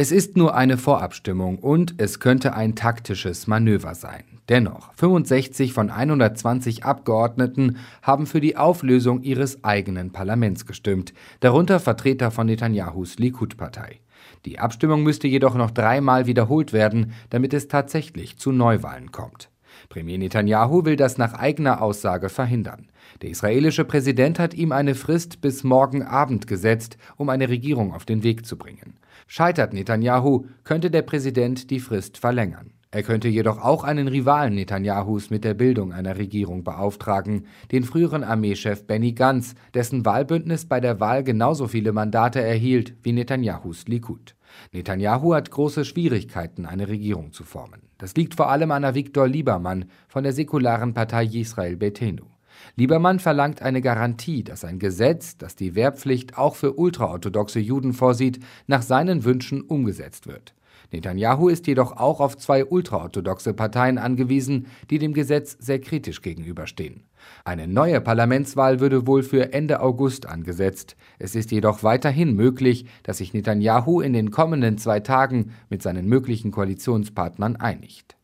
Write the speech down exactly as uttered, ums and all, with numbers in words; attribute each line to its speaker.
Speaker 1: Es ist nur eine Vorabstimmung und es könnte ein taktisches Manöver sein. Dennoch, fünfundsechzig von hundertzwanzig Abgeordneten haben für die Auflösung ihres eigenen Parlaments gestimmt, darunter Vertreter von Netanyahus Likud-Partei. Die Abstimmung müsste jedoch noch dreimal wiederholt werden, damit es tatsächlich zu Neuwahlen kommt. Premier Netanyahu will das nach eigener Aussage verhindern. Der israelische Präsident hat ihm eine Frist bis morgen Abend gesetzt, um eine Regierung auf den Weg zu bringen. Scheitert Netanyahu, könnte der Präsident die Frist verlängern. Er könnte jedoch auch einen Rivalen Netanyahus mit der Bildung einer Regierung beauftragen, den früheren Armeechef Benny Gantz, dessen Wahlbündnis bei der Wahl genauso viele Mandate erhielt wie Netanyahus Likud. Netanyahu hat große Schwierigkeiten, eine Regierung zu formen. Das liegt vor allem an Avigdor Liebermann von der säkularen Partei Yisrael Beitenu. Liebermann verlangt eine Garantie, dass ein Gesetz, das die Wehrpflicht auch für ultraorthodoxe Juden vorsieht, nach seinen Wünschen umgesetzt wird. Netanyahu ist jedoch auch auf zwei ultraorthodoxe Parteien angewiesen, die dem Gesetz sehr kritisch gegenüberstehen. Eine neue Parlamentswahl würde wohl für Ende August angesetzt. Es ist jedoch weiterhin möglich, dass sich Netanyahu in den kommenden zwei Tagen mit seinen möglichen Koalitionspartnern einigt.